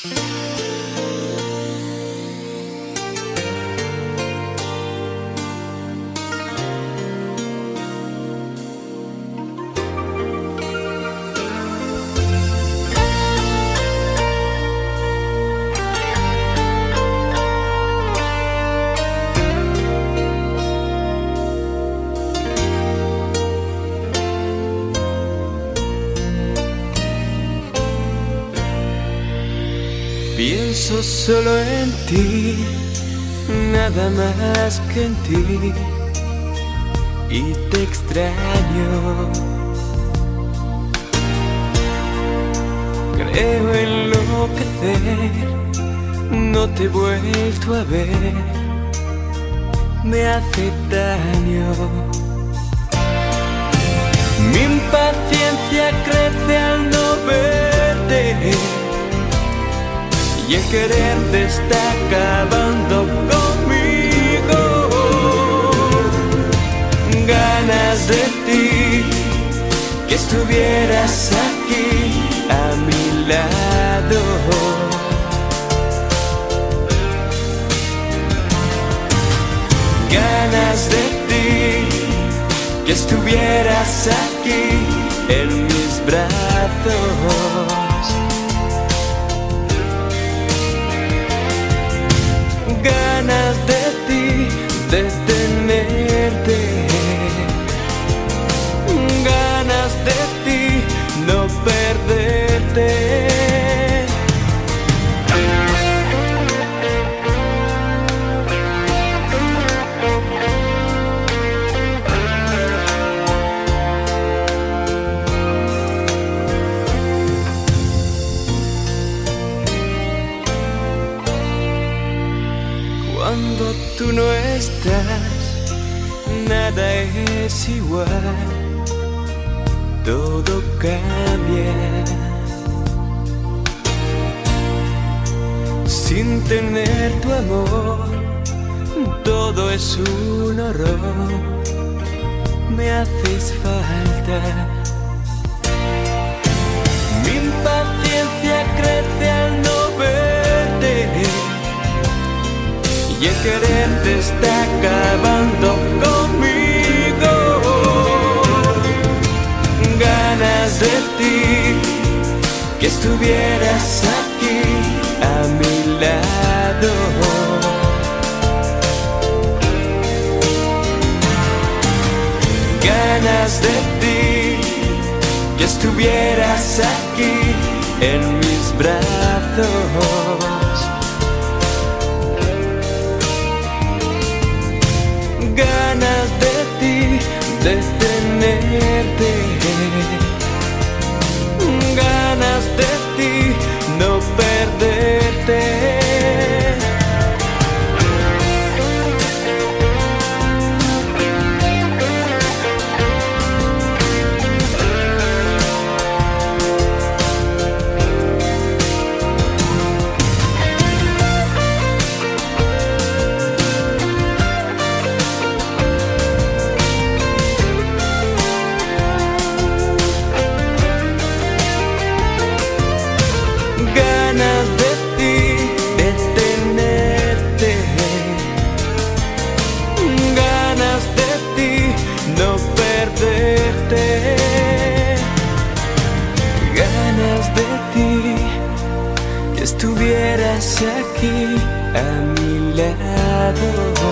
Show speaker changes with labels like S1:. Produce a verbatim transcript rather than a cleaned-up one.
S1: Pienso solo en ti, nada más que en ti, y te extraño. Creo enloquecer, no te he vuelto a ver, me hace daño. Mi impaciencia crece al no verte, y el quererte está acabando conmigo. Ganas de ti, que estuvieras aquí a mi lado. Ganas de ti, que estuvieras aquí en mis brazos. Ganas de ti, de tenerte. Ganas de ti, no perderte. Cuando tú no estás, nada es igual, todo cambia. Sin tener tu amor, todo es un horror, me haces falta. Mi impaciencia crece al no verte, y el quererte está acabando conmigo. Ganas de ti, que estuvieras aquí a mi lado. Ganas de ti, que estuvieras aquí en mis brazos. Ganas de ti, de tenerte. Ganas de ti, no perderte. Ganas de ti, de tenerte. Ganas de ti, no perderte. Ganas de ti, que estuvieras aquí a mi lado.